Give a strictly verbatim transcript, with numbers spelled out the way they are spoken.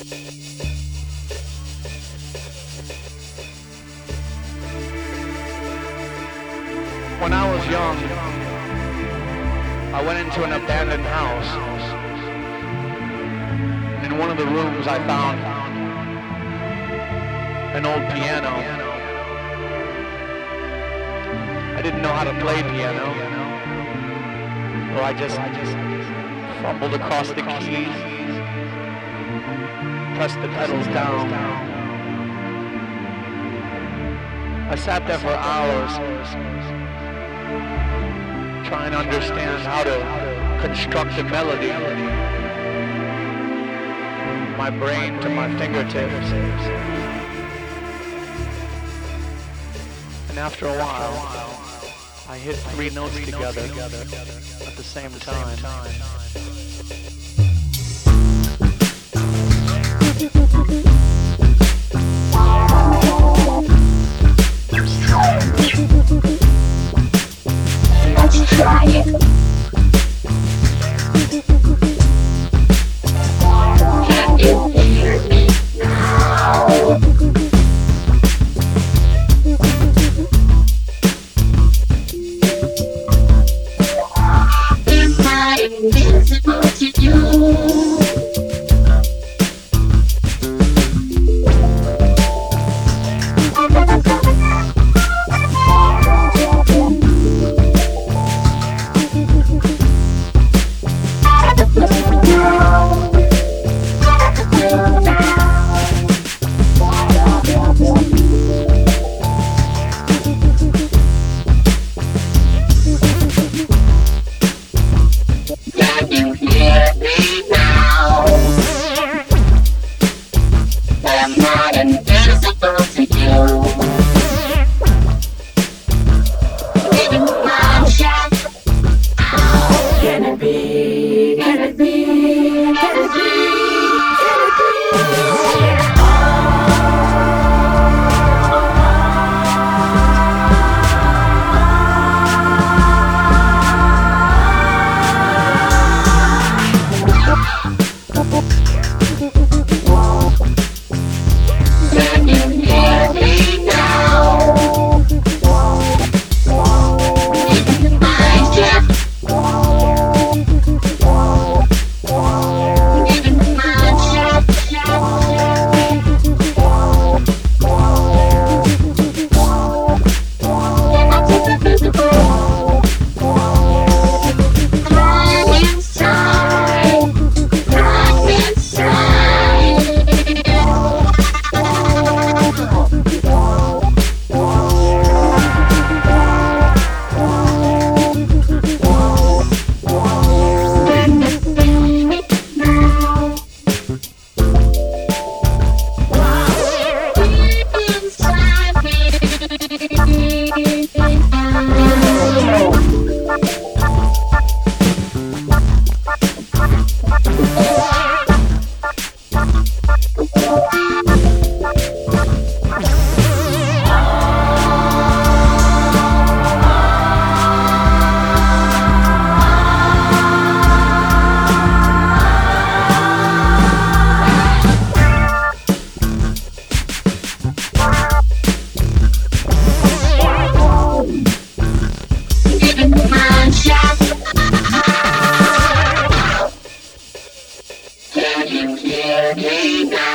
When I was young, I went into an abandoned house. In one of the rooms I found an old piano. I didn't know how to play piano, so I just fumbled across the keys, pressed the pedals down. I sat there for hours, trying to understand how to construct a melody. My brain to my fingertips. And after a while, I hit three notes together at the same time. Let's try it. Can you hear me now? Am I invisible to you? Can you hear me now? Am I invisible to you? Giving my shot. Can it be? Can it be? Can it be? Can it be? Can you hear me now? Giving my shot. Giving my shot. Run inside. Run inside. Can you feel me now? Deep inside Giving my shot. Can you hear me now?